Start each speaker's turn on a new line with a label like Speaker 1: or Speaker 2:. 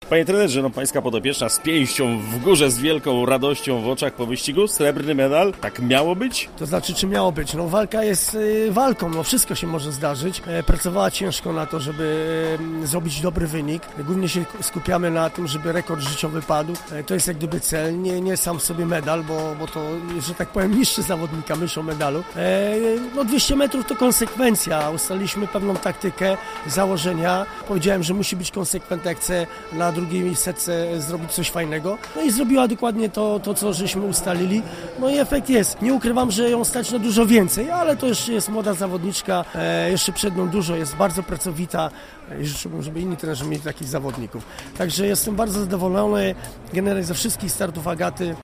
Speaker 1: Panie trenerze, no pańska podopieczna z pięścią w górze, z wielką radością w oczach po wyścigu, srebrny medal, tak miało być?
Speaker 2: To znaczy, czy miało być? No walka jest walką, no wszystko się może zdarzyć. Pracowała ciężko na to, żeby zrobić dobry wynik. Głównie się skupiamy na tym, żeby rekord życiowy padł. To jest jak gdyby cel, nie sam sobie medal, bo to, że tak powiem, niszczy zawodnika myśl o medalu. No 200 metrów to konsekwencja. Ustaliliśmy pewną taktykę, założenia. Powiedziałem, że musi być konsekwentna, jak chce na drugiej setce zrobić coś fajnego. No i zrobiła dokładnie to, co żeśmy ustalili. No i efekt jest. Nie ukrywam, że ją stać na dużo więcej, ale to jeszcze jest młoda zawodniczka, jeszcze przed nią dużo, jest bardzo pracowita i życzyłbym, żeby inni trenerzy mieli takich zawodników. Także jestem bardzo zadowolony generalnie ze wszystkich startów Agaty.